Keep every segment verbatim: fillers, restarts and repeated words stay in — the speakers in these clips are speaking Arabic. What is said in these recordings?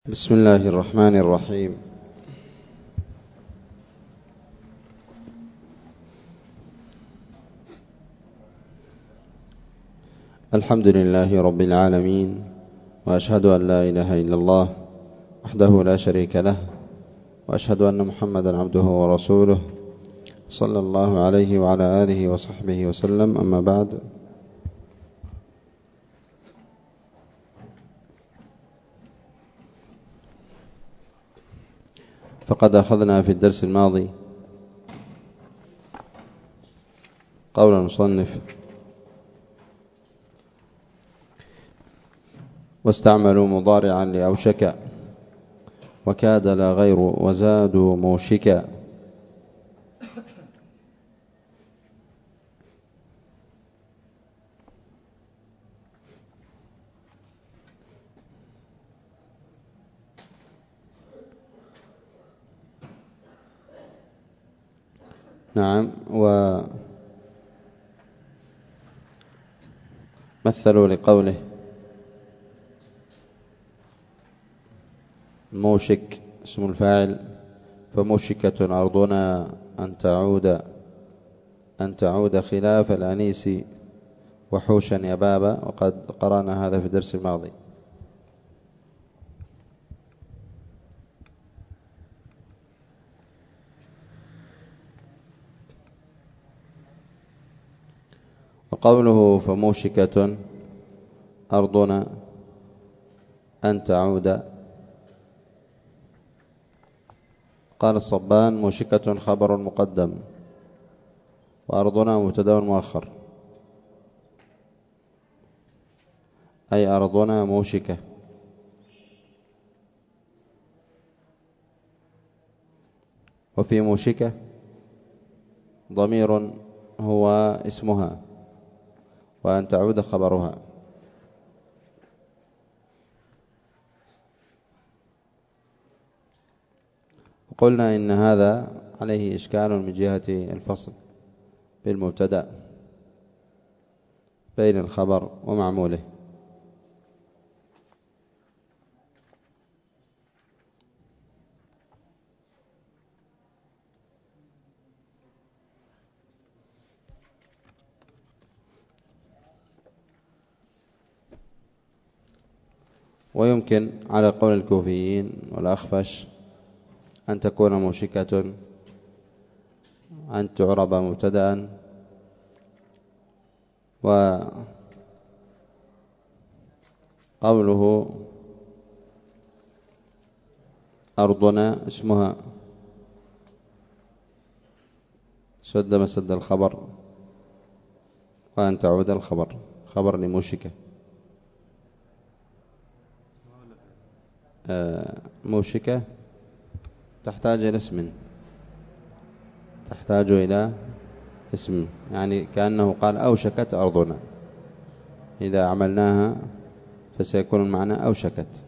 بسم الله الرحمن الرحيم. الحمد لله رب العالمين، وأشهد أن لا إله إلا الله وحده لا شريك له، وأشهد أن محمدا عبده ورسوله صلى الله عليه وعلى آله وصحبه وسلم. أما بعد، فقد أخذنا في الدرس الماضي قول المصنف: واستعملوا مضارعا لأوشك وكاد لا غير وزادوا موشكا. نعم، ومثلوا لقوله موشك اسم الفاعل، فموشكة أرضنا أن تعود أن تعود خلاف الأنيس وحوشا يبابا، وقد قرأنا هذا في الدرس الماضي. وقوله فموشكة أرضنا أن تعود، قال الصبان: موشكة خبر مقدم، وأرضنا مبتدأ مؤخر، أي أرضنا موشكة. وفي موشكة ضمير هو اسمها، وأن تعود خبرها. قلنا إن هذا عليه إشكال من جهة الفصل بالمبتدأ بين الخبر ومعموله. ويمكن على قول الكوفيين والأخفش أن تكون موشكة أن تعرب مبتدأ، وقوله أرضنا اسمها سد مسد الخبر، وأن تعود الخبر خبر لموشكة. موشكة تحتاج إلى اسم، تحتاج إلى اسم، يعني كأنه قال أوشكت أرضنا، إذا عملناها فسيكون المعنى أوشكت،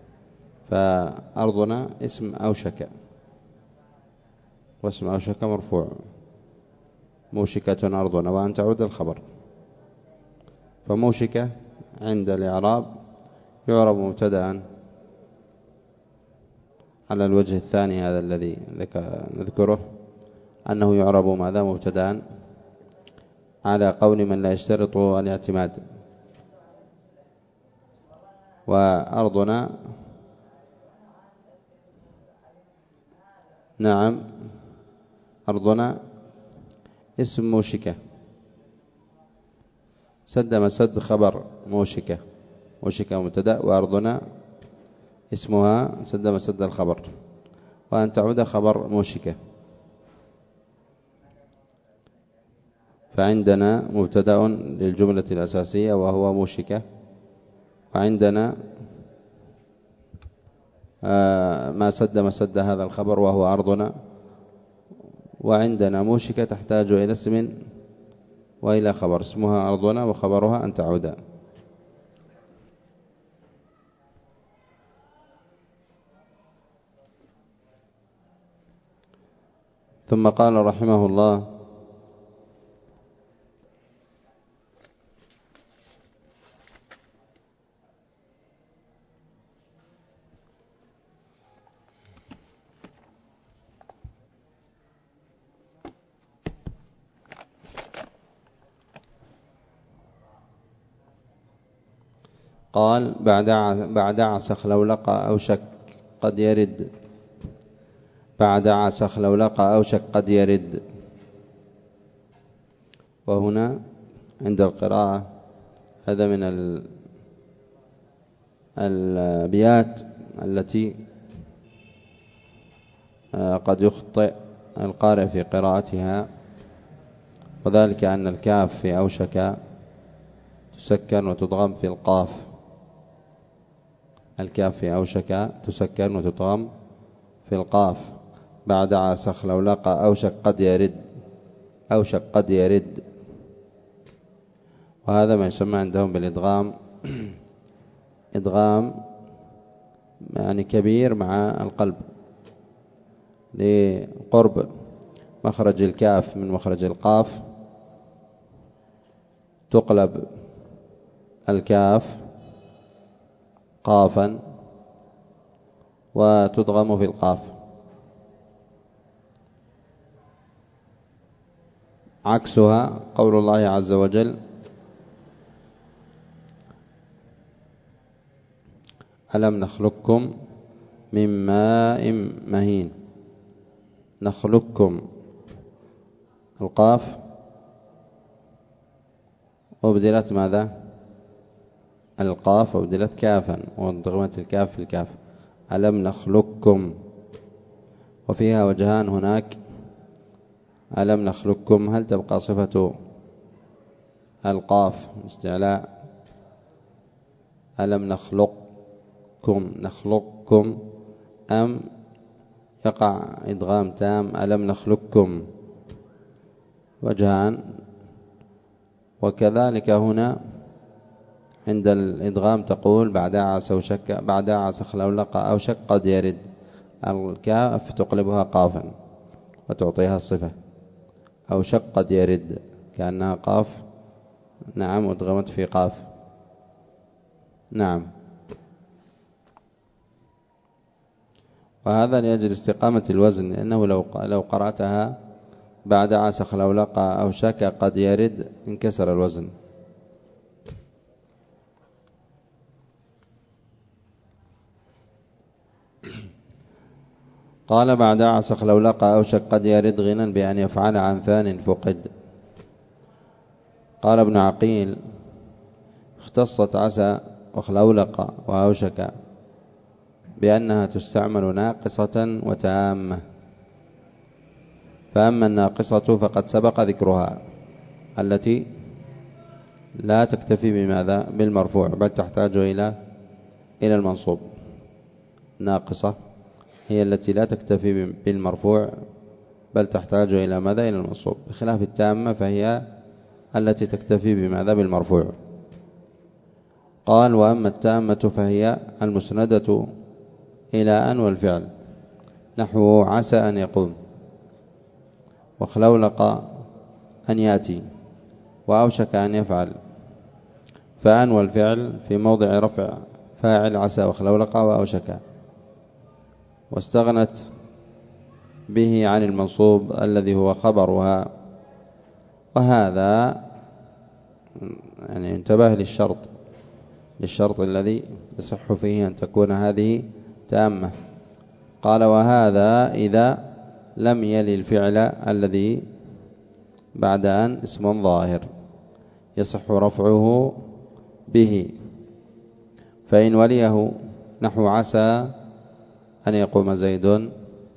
فأرضنا اسم أوشك، واسم أوشك مرفوع، موشكة أرضنا وأن تعود الخبر. فموشكة عند الإعراب يعرب مبتدأ على الوجه الثاني هذا الذي نذكره، أنه يعرب ماذا مبتدأ على قول من لا يشترط الاعتماد. وأرضنا نعم أرضنا اسم موشكة، سد مسد خبر موشكة، موشكة مبتدأ، وأرضنا اسمها سد مسد الخبر، وأن تعود خبر موشكة. فعندنا مبتدأ للجملة الأساسية وهو موشكة، وعندنا ما سد مسد هذا الخبر وهو أرضنا، وعندنا موشكة تحتاج إلى اسم وإلى خبر، اسمها أرضنا وخبرها أن تعود. ثم قال رحمه الله: قال بعد بعد عسخ لو لقى أوشك قد يرد. بعد عسخ لو لقى أوشك قد يرد. وهنا عند القراءة هذا من الأبيات التي قد يخطئ القارئ في قراءتها، وذلك أن الكاف في أوشك تسكن وتضغم في القاف. الكاف في أوشك تسكن وتضغم في القاف. بعد عسخ لو لقى أوشك قد يرد. أوشك قد يرد، وهذا ما يسمى عندهم بالإدغام إدغام يعني كبير مع القلب، لقرب مخرج الكاف من مخرج القاف. تقلب الكاف قافا وتدغم في القاف. عكسها قول الله عز وجل: ألم نخلقكم من ماء مهين. نخلقكم، القاف وبدلت ماذا؟ القاف وبدلت كافا، وانضغمت الكاف في الكاف. ألم نخلقكم، وفيها وجهان هناك. ألم نخلقكم، هل تبقى صفة القاف استعلاء؟ ألم نخلقكم نخلقكم، أم يقع إدغام تام؟ ألم نخلقكم، وجهان. وكذلك هنا عند الإدغام تقول بعد عسى وشك بعد عسى لو لقى أوشك قد يرد. الكاف تقلبها قافا وتعطيها الصفة. أوشك قد يرد كأنها قاف، نعم، أدغمت في قاف. نعم. وهذا لأجل استقامة الوزن، لأنه لو لو قرأتها بعد عسخ لو لقى أوشك قد يرد انكسر الوزن. قال بعد عسخ لو لقى أوشك قد يرد غنى بأن يفعل عن ثان فقد. قال ابن عقيل: اختصت عسى وخلولق وأوشك بأنها تستعمل ناقصة وتامة. فأما الناقصة فقد سبق ذكرها، التي لا تكتفي بماذا؟ بالمرفوع، بل تحتاج إلى إلى المنصوب. ناقصة هي التي لا تكتفي بالمرفوع، بل تحتاج إلى ماذا؟ إلى المنصوب، بخلاف التامة فهي التي تكتفي بماذا؟ بالمرفوع. قال: وأما التامة فهي المسندة إلى أن والفعل، نحو عسى أن يقوم، وخلولق أن يأتي، وأوشك أن يفعل. فأن والفعل في موضع رفع فاعل عسى وخلولق وأوشك، واستغنت به عن المنصوب الذي هو خبرها. وهذا يعني انتبه للشرط للشرط الذي يصح فيه أن تكون هذه تامة. قال: وهذا إذا لم يلي الفعل الذي بعد أن اسم ظاهر يصح رفعه به. فإن وليه نحو عسى أن يقوم زيد،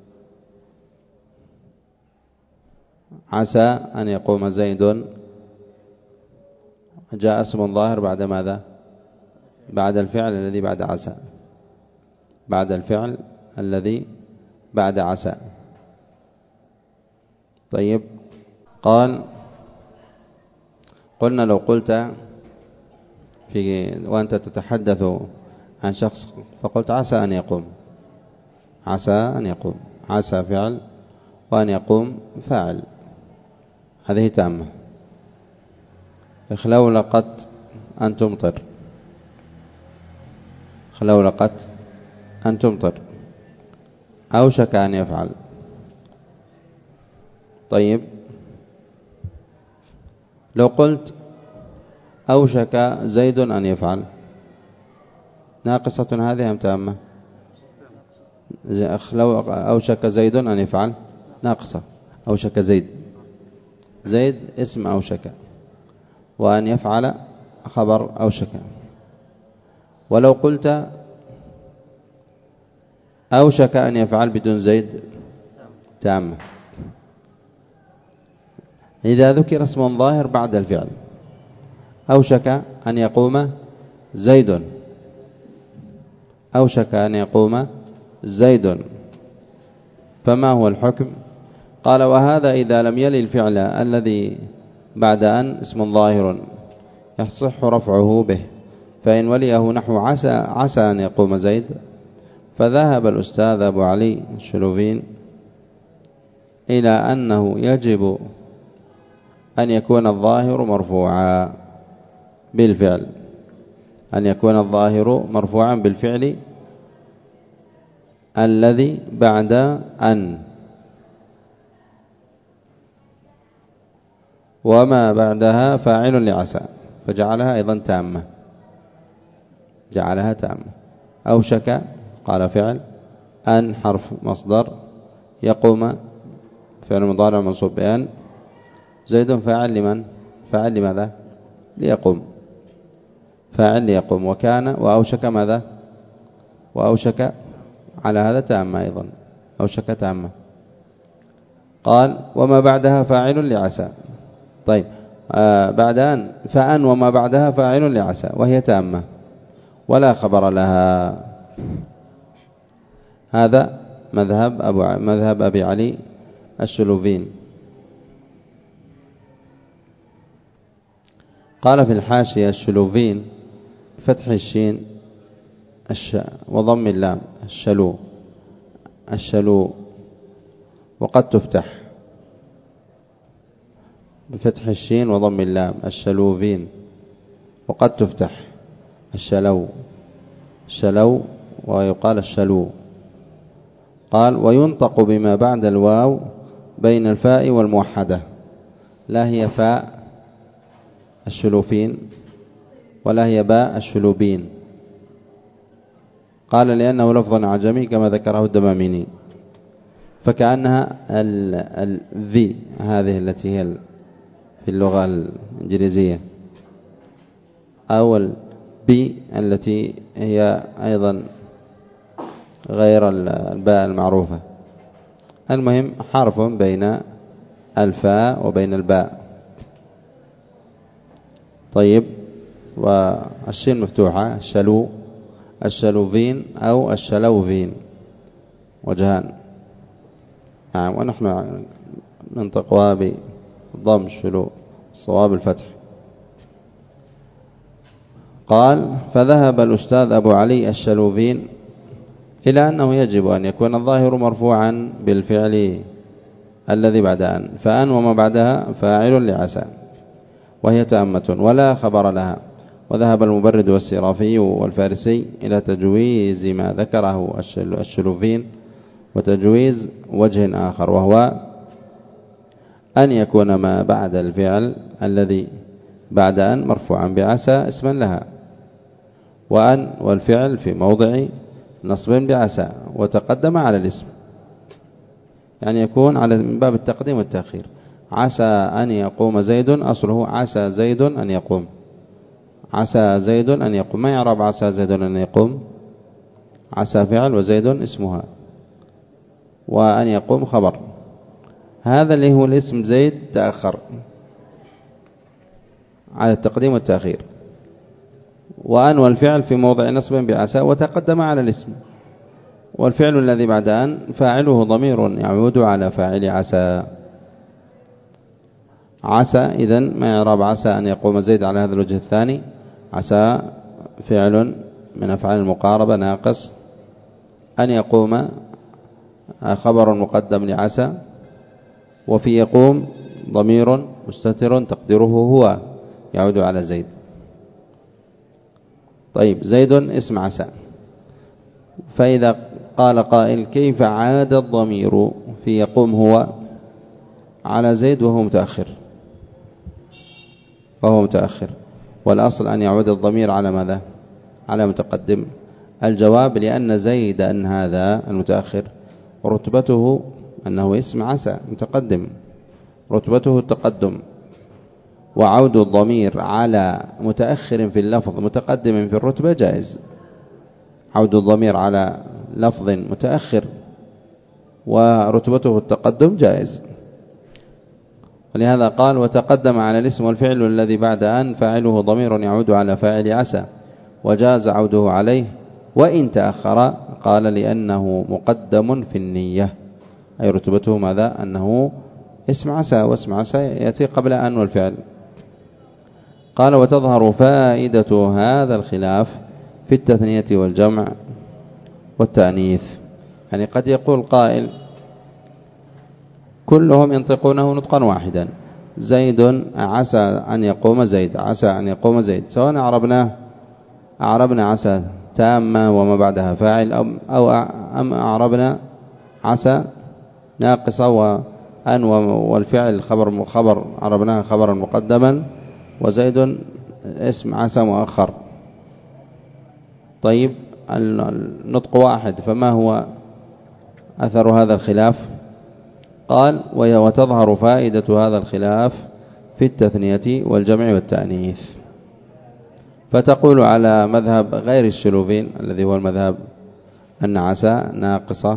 عسى أن يقوم زيد، جاء اسم ظاهر بعد ماذا؟ بعد الفعل الذي بعد عسى، بعد الفعل الذي بعد عسى. طيب. قال: قلنا لو قلت في وأنت تتحدث عن شخص فقلت عسى أن يقوم، عسى أن يقوم، عسى فعل وأن يقوم فاعل، هذه تامة. خلولقت أن تمطر، خلولقت أن تمطر، أوشك أن يفعل. طيب. لو قلت أوشك زيد أن يفعل، ناقصة هذه أم تامة؟ لو أوشك زيد أن يفعل ناقصة. أوشك زيد، زيد اسم أوشك، وأن يفعل خبر أوشك. ولو قلت أوشك أن يفعل بدون زيد تامة. إذا ذكر اسم ظاهر بعد الفعل، أوشك أن يقوم زيد، أوشك أن يقوم زيد، فما هو الحكم؟ قال وهذا إذا لم يلي الفعل الذي بعد أن اسم ظاهر يصح رفعه به، فإن وليه نحو عسى عسى أن يقوم زيد، فذهب الأستاذ أبو علي الشلوفين إلى أنه يجب أن يكون الظاهر مرفوعا بالفعل، أن يكون الظاهر مرفوعا بالفعل الذي بعد أن، وما بعدها فاعل لعسى، فجعلها أيضا تامة، جعلها تامة. أوشك قال فعل، أن حرف مصدر، يقوم فعل مضارع منصوب بأن، زيد فاعل لمن؟ فاعل لماذا؟ ليقوم، فاعل ليقوم. وكان وأوشك ماذا؟ وأوشك على هذا تامة أيضا، أوشك تامة. قال وما بعدها فاعل لعسى. طيب آه بعد أن فأن وما بعدها فاعل لعسى وهي تامة ولا خبر لها. هذا مذهب أبو مذهب أبي علي الشلوفين. قال في الحاشية الشلوفين فتح الشين الش وضم اللام الشلو، الشلو، وقد تفتح بفتح الشين وضم اللام الشلوفين، وقد تفتح الشلو، الشلو ويقال الشلو. قال وينطق بما بعد الواو بين الفاء والموحدة، لا هي فاء الشلوفين ولا هي باء الشلوبين. قال لأنه لفظ عجمي كما ذكره الدماميني، فكأنها الذي هذه التي هي في اللغة الإنجليزية، أو البي التي هي أيضا غير الباء المعروفة. المهم حرف بين الفاء وبين الباء. طيب والشين مفتوحة، الشلو، الشلوفين أو الشلوفين، وجهان. نعم، ونحن ننطقها بضم الشلو، صواب الفتح. قال فذهب الأستاذ أبو علي الشلوفين إلى أنه يجب أن يكون الظاهر مرفوعا بالفعل الذي بعد أن، فأن وما بعدها فاعل لعسى وهي تامة ولا خبر لها. وذهب المبرد والسرافي والفارسي إلى تجويز ما ذكره الشلوفين وتجويز وجه آخر، وهو أن يكون ما بعد الفعل الذي بعد أن مرفوعا بعسى اسما لها، وأن والفعل في موضع نصب بعسى وتقدم على الاسم، يعني يكون على من باب التقديم والتأخير. عسى أن يقوم زيد أصله عسى زيد أن يقوم، عسى زيد أن يقوم. ما يعرب عسى زيد أن يقوم؟ عسى فعل وزيد اسمها، وأن يقوم خبر. هذا اللي هو الاسم زيد تأخر على التقديم والتأخير، وأن والفعل في موضع نصب بعسى وتقدم على الاسم، والفعل الذي بعد أن فاعله ضمير يعود على فاعل عسى. عسى إذن ما يعرب عسى أن يقوم زيد على هذا الوجه الثاني. عسى فعل من أفعال المقاربة ناقص، أن يقوم خبر مقدم لعسى، وفي يقوم ضمير مستتر تقديره هو يعود على زيد. طيب زيد اسم عسى، فإذا قال قائل كيف عاد الضمير في يقوم هو على زيد وهو متأخر، وهو متأخر، والأصل أن يعود الضمير على ماذا؟ على متقدم الجواب لأن زيدا هذا المتأخر رتبته أنه اسم عسى متقدم، رتبته التقدم، وعود الضمير على متأخر في اللفظ متقدم في الرتبة جائز. عود الضمير على لفظ متأخر ورتبته التقدم جائز. ولهذا قال وتقدم على الاسم والفعل الذي بعد أن فاعله ضمير يعود على فاعل عسى وجاز عوده عليه وإن تأخر، قال لأنه مقدم في النية، أي رتبته ماذا؟ أنه اسم عسى، واسم عسى يأتي قبل أن والفعل. قال وتظهر فائدة هذا الخلاف في التثنية والجمع والتأنيث. يعني قد يقول قائل كلهم ينطقونه نطقا واحدا، زيد عسى أن يقوم زيد، عسى أن يقوم زيد، سواء أعربناه أعربنا عسى تامة وما بعدها فاعل أو أم أعربنا عسى ناقصة وأن والفعل خبر خبر عربناها خبرا مقدما وزيد اسم عسى مؤخر. طيب النطق واحد، فما هو أثر هذا الخلاف؟ قال وتظهر فائدة هذا الخلاف في التثنية والجمع والتأنيث. فتقول على مذهب غير الشلوفين الذي هو المذهب أن عسى ناقصة،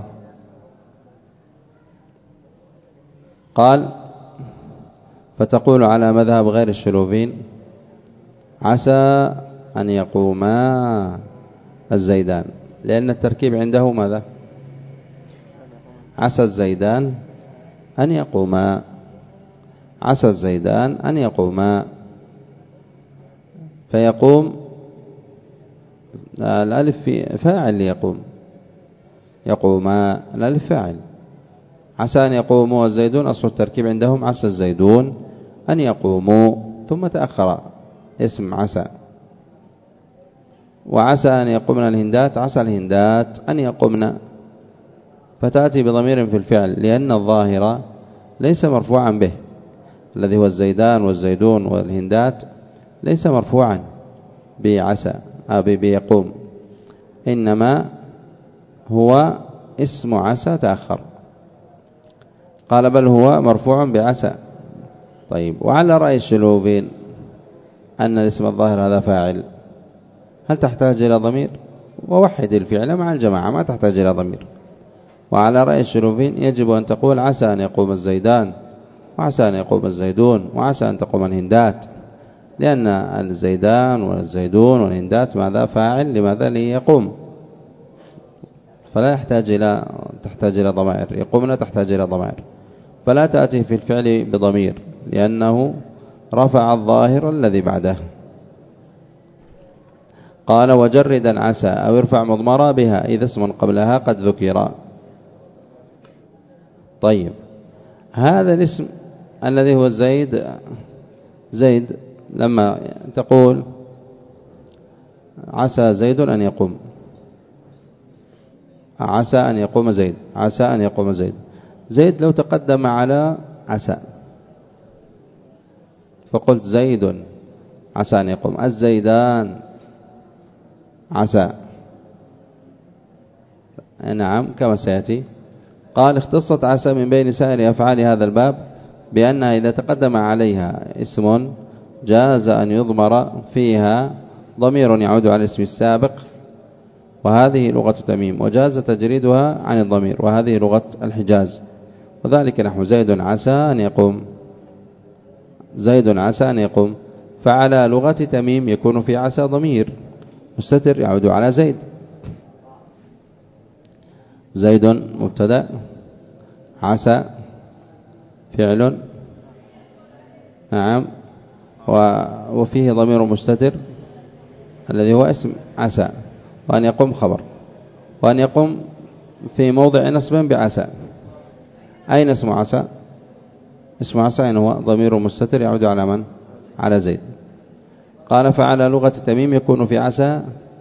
قال فتقول على مذهب غير الشلوفين عسى أن يقوما الزيدان، لأن التركيب عنده ماذا؟ عسى الزيدان أن يقوما، عسى الزيدان أن يقوما، فيقوم الألف في فاعل ليقوم، يقوما الألف فاعل. عسى أن يقوموا الزيدون أصل التركيب عندهم عسى الزيدون أن يقوموا، ثم تأخر اسم عسى. وعسى أن يقومنا الهندات، عسى الهندات أن يقومنا، فتأتي بضمير في الفعل لأن الظاهر ليس مرفوعا به، الذي هو الزيدان والزيدون والهندات ليس مرفوعا بعسى أبي بيقوم، إنما هو اسم عسى تأخر. قال بل هو مرفوع بعسى. طيب وعلى رأي الشلوفين أن الاسم الظاهر هذا فاعل، هل تحتاج إلى ضمير؟ ووحد الفعل مع الجماعة ما تحتاج إلى ضمير. وعلى رأي الشلوفين يجب أن تقول عسى أن يقوم الزيدان وعسى أن يقوم الزيدون وعسى أن تقوم الهندات، لأن الزيدان والزيدون والهندات ماذا؟ فاعل، لماذا؟ ليقوم، فلا يحتاج إلى تحتاج إلى ضمائر، يقومنا تحتاج إلى ضمائر، فلا تأتي في الفعل بضمير لأنه رفع الظاهر الذي بعده. قال وجردا عسى أو ارفع مضمرا بها إذا اسم قبلها قد ذكر. طيب هذا الاسم الذي هو زيد، زيد لما تقول عسى زيد أن يقوم، عسى أن يقوم زيد، عسى أن يقوم زيد، زيد لو تقدم على عسى فقلت زيد عسى أن يقوم، الزيدان عسى، نعم كما سيأتي. قال اختصت عسى من بين سائر أفعال هذا الباب بأنها إذا تقدم عليها اسم جاز أن يضمر فيها ضمير يعود على الاسم السابق، وهذه لغة تميم، وجاز تجريدها عن الضمير، وهذه لغة الحجاز. وذلك نحو زيد عسى أن يقوم، زيد عسى أن يقوم، فعلى لغة تميم يكون في عسى ضمير مستتر يعود على زيد. زيد مبتدأ، عسى فعل، نعم، وفيه ضمير مستتر الذي هو اسم عسى، وأن يقوم خبر، وأن يقوم في موضع نصب بعسى. أين اسم عسى؟ اسم عسى إن هو ضمير مستتر يعود على من؟ على زيد. قال فعلى لغة تميم يكون في عسى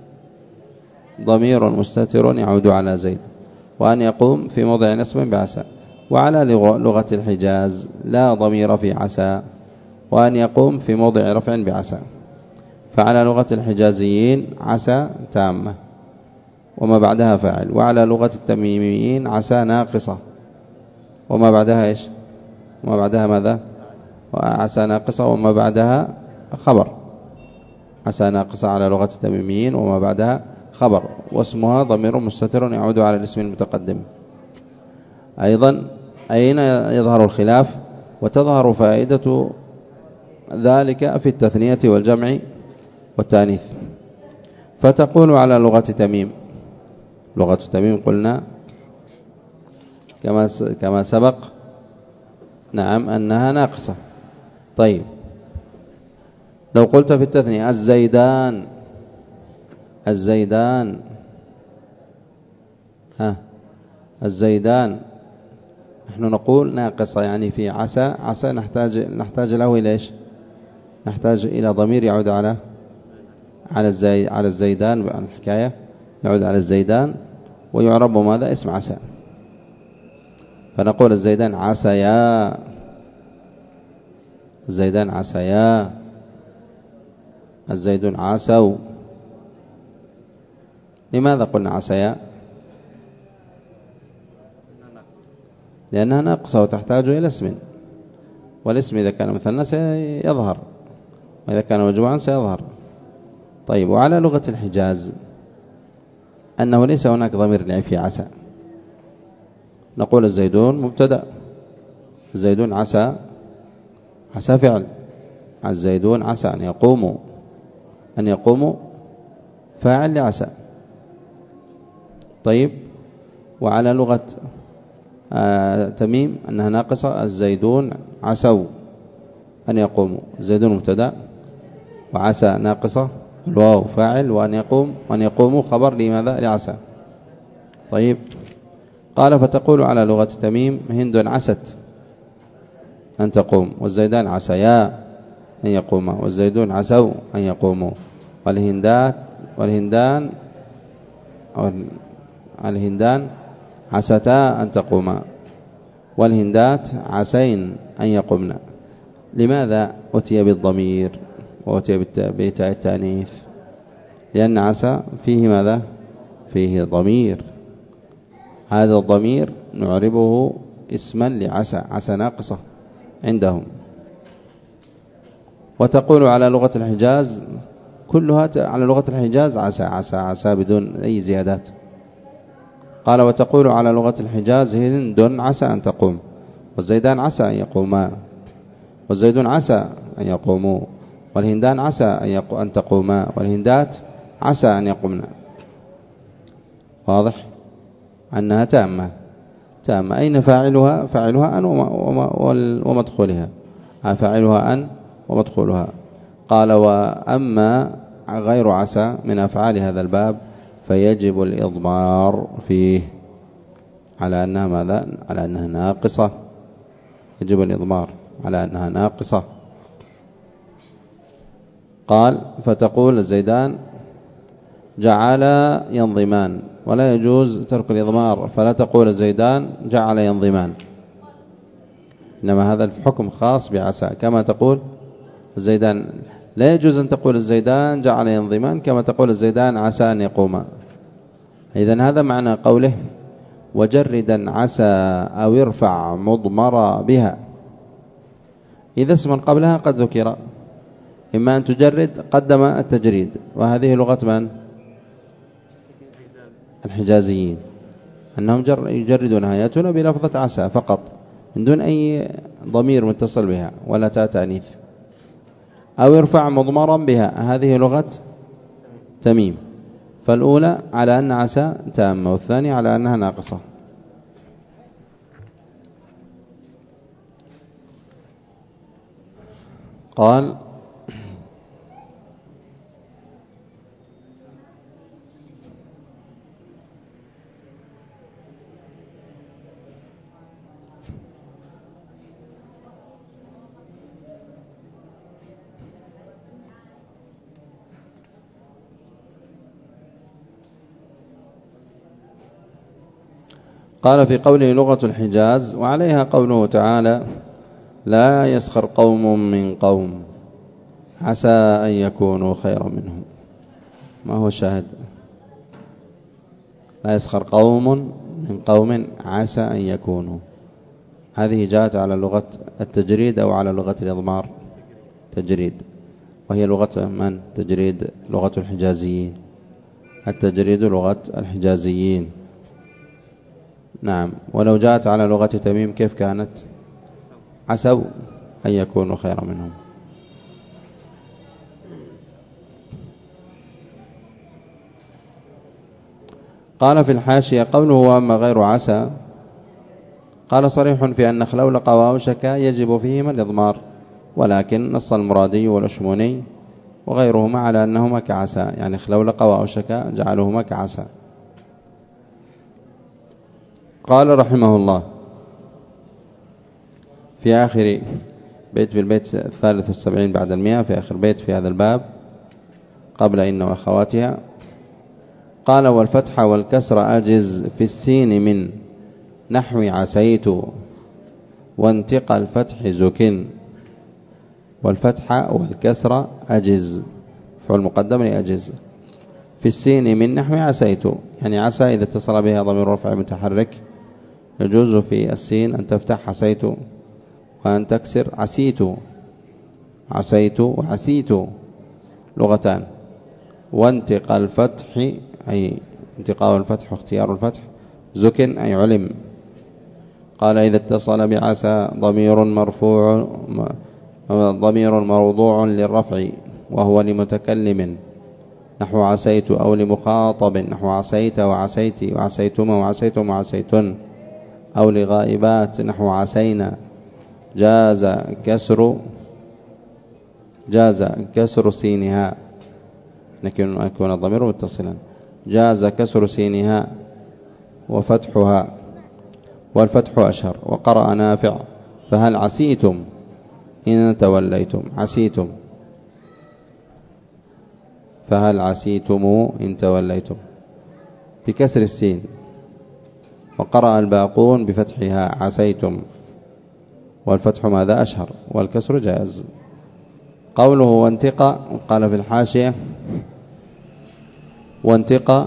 ضمير مستتر يعود على زيد، وأن يقوم في موضع نصب بعسى. وعلى لغة الحجاز لا ضمير في عسى، وأن يقوم في موضع رفع بعسى. فعلى لغة الحجازيين عسى تامة، وما بعدها فاعل. وعلى لغة التميميين عسى ناقصة وما بعدها إيش؟ وما بعدها ماذا؟ عسى ناقصة وما بعدها خبر. عسى ناقصة على لغة التميميين وما بعدها خبر، واسمها ضمير مستتر يعود على الاسم المتقدم. أيضا أين يظهر الخلاف؟ وتظهر فائدة ذلك في التثنية والجمع والتانيث. فتقول على لغة تميم، لغة تميم قلنا كما كما سبق نعم أنها ناقصة. طيب لو قلت في التثنية الزيدان، الزيدان ها الزيدان، نحن نقول ناقصة، يعني في عسى، عسى نحتاج نحتاج له إلى إيش؟ نحتاج إلى ضمير يعود على على الزي على الزيدان، الحكاية يعود على الزيدان ويعرب ماذا؟ اسم عسى. فنقول الزيدان عسيا، الزيدان عسيا، الزيدون عسوا. لماذا قلنا عسيا؟ لأنها ناقصة وتحتاج إلى اسم، والاسم إذا كان مثنى سيظهر، وإذا كان مجموعا سيظهر. طيب وعلى لغة الحجاز أنه ليس هناك ضمير في عسى، نقول الزيدون مبتدأ، الزيدون عسى، عسى فعل، الزيدون عسى أن يقوموا، أن يقوموا فاعل لعسى. طيب وعلى لغة آه تميم أنها ناقصة، الزيدون عسوا أن يقوموا، الزيدون مبتدأ وعسى ناقصة، الواو فاعل، وأن يقوم وأن يقوموا خبر لماذا؟ لعسى. طيب قال فتقول على لغة تميم هند عست أن تقوم، والزيدان عسيا أن يقوما، والزيدون عسوا أن يقوموا، والهندات والهندان الهندان عستا أن تقوما، والهندات عسين أن يقومنا. لماذا أتي بالضمير وأتي بتاء التأنيث؟ لأن عسى فيه ماذا؟ فيه ضمير، هذا الضمير نعربه اسما لعسى، عسى ناقصة عندهم. وتقول على لغة الحجاز كلها على لغة الحجاز عسى عسى عسى بدون أي زيادات. قال وتقول على لغة الحجاز هند عسى أن تقوم، والزيدان عسى أن يقوما، والزيدون عسى أن يقوموا، والهندان عسى أن تقوما، والهندات عسى أن يقومنا. واضح أنها تامة، تامة. أين فاعلها؟ فاعلها أن ومدخولها، فاعلها أن ومدخولها. قال وأما غير عسى من أفعال هذا الباب فيجب الإضمار فيه على أنها ماذا؟ على أنها ناقصة، يجب الإضمار على أنها ناقصة. قال فتقول الزيدان جعل ينظمان، ولا يجوز ترك الإضمار، فلا تقول الزيدان جعل ينظمان، إنما هذا الحكم خاص بعسى. كما تقول الزيدان لا يجوز أن تقول الزيدان جعل ينظمان كما تقول الزيدان عسى أن يقوما. إذن هذا معنى قوله وجردا عسى أو يرفع مضمر بها. إذا اسما قبلها قد ذكر، إما أن تجرد قدم التجريد، وهذه لغة من؟ الحجازيين، أنهم يجردون آياتنا بلفظة عسى فقط من دون أي ضمير متصل بها ولا تاء تأنيث. أو يرفع مضمرا بها، هذه لغة تميم. فالأولى على أن عسى تامة، والثانية على أنها ناقصة. قال قال في قوله لغة الحجاز وعليها قوله تعالى لا يسخر قوم من قوم عسى أن يكونوا خيرا منهم. ما هو الشاهد؟ لا يسخر قوم من قوم عسى أن يكونوا. هذه جاءت على لغة التجريد أو على لغة الإضمار؟ تجريد. وهي لغة من؟ تجريد لغة الحجازيين. التجريد لغة الحجازيين. نعم. ولو جاءت على لغة تميم كيف كانت؟ عسوا أن يكونوا خيرا منهم. قال في الحاشية قوله وأما غير عسى، قال صريح في أن خلولق وأوشك يجب فيهما الإضمار، ولكن نص المرادي والأشموني وغيرهما على أنهما كعسى، يعني خلولق وأوشك جعلهما كعسى. قال رحمه الله في آخر بيت، في البيت الثالث والسبعين بعد المئة، في آخر بيت في هذا الباب قبل إن وأخواتها، قال والفتح والكسر أجز في السين من نحو عسيت وانتقى الفتح زكن. والفتح والكسر أجز، فعل مقدم لأجز. في السين من نحو عسيت، يعني عسى إذا اتصل بها ضمير رفع متحرك يجوز في السين أن تفتح عسيت وأن تكسر عسيت. عسيت وعسيت لغتان. وانتقى الفتح أي انتقاء الفتح واختيار الفتح، زكن أي علم. قال إذا اتصل بعسى ضمير مرفوع ضمير موضوع للرفع وهو لمتكلم نحو عسيت، أو لمخاطب نحو عسيت وعسيت وعسيتما وعسيتم وعسيتن، أو لغائبات نحو عسينا. جاز كسر جاز كسر سينها، لكن يكون الضمير متصلا. جاز كسر سينها وفتحها، والفتح أشهر. وقرأ نافع فهل عسيتم إن توليتم. عسيتم، فهل عسيتم إن توليتم بكسر السين. وقرأ الباقون بفتحها عسيتم، والفتح ماذا؟ أشهر، والكسر جاز. قوله وانتقى، قال في الحاشية وانتقى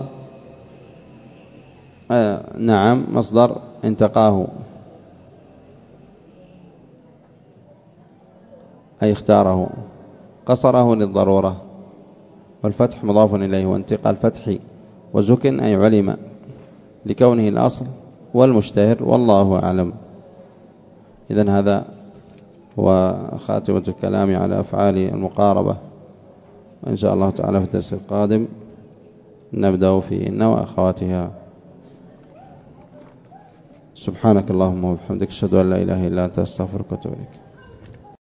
آه نعم مصدر انتقاه أي اختاره، قصره للضرورة. والفتح مضاف إليه. وانتقى الفتح وزكن أي علم لكونه الأصل والمشتهر، والله أعلم. إذن هذا وخاتمة الكلام على أفعال المقاربة، وإن شاء الله تعالى في الدرس القادم نبدأ في إن وأخواتها. سبحانك اللهم وبحمدك، أشهد أن لا إله إلا أنت، أستغفرك وأتوب إليك.